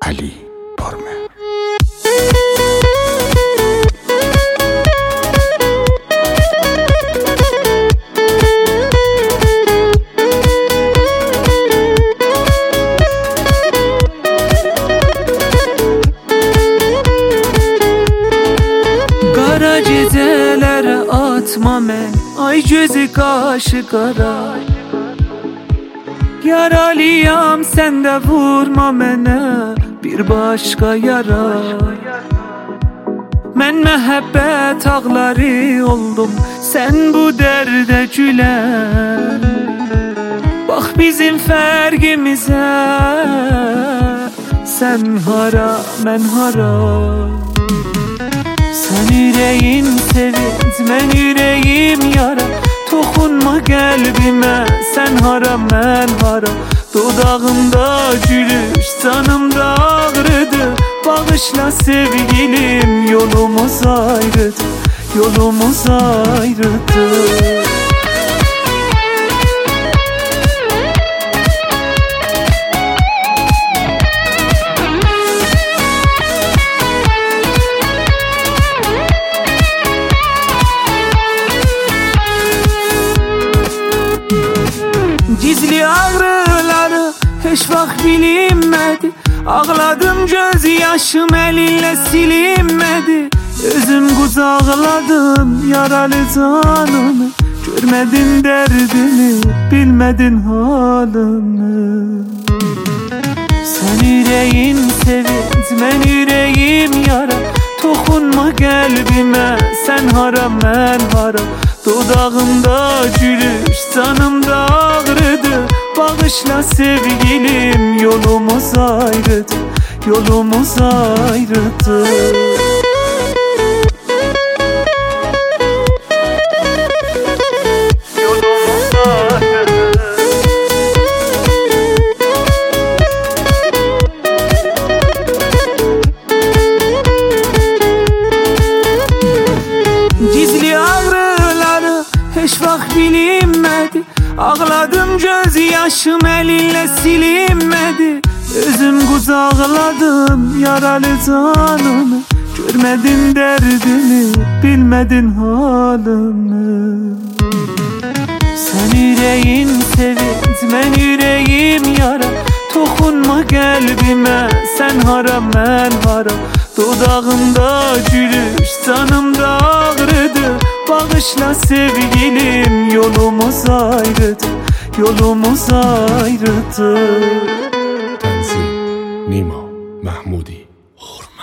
علی پارمه. Kara gecelere atma men, ay gözü kaşı kara. Yaralıyam sen de vurma mene bir başka yara. Men mehabbet ağları oldum, sen bu derde gülen. Bak bizim fergimize, sen hara men hara. Sen yüreğin sevinç, men yüreğim yara. Dokunma kalbime, sen hara men hara. Dudağımda gülüş, canımda ağrıdı. Bağışla sevgilim, yolumuz ayrıdı, yolumuz ayrıdı. Gizli ağrıları hiç vaxt bilinmedi. Ağladım göz yaşım elinle silinmedi. Özüm qucaqladım yaralı canımı. Görmedin derdini, bilmedin halını. Sen yüreğin sevinç, men yüreğim yara. Dokunma kalbime, sen hara men hara. Dudağımda gülüş, canımda ağrıdı. Bağışla sevgilim, yolumuz ayrıdı, yolumuz ayrıdı. Gizli ağrıları hiç vaxt bilinmedi. Ağladım göz yaşım elinle silinmedi. Özüm qucaqladım yaralı canımı. Görmedin derdini, bilmedin halını. Sen yüreğin sevinç, men yüreğim yara. Dokunma kalbime, sen hara men hara. Dudağımda gülüş, canımda ağrıdı. Bağışla sevgilim, yolumuz ayrıdı, yolumuz ayrıdı. تنظیم نیما محمودی.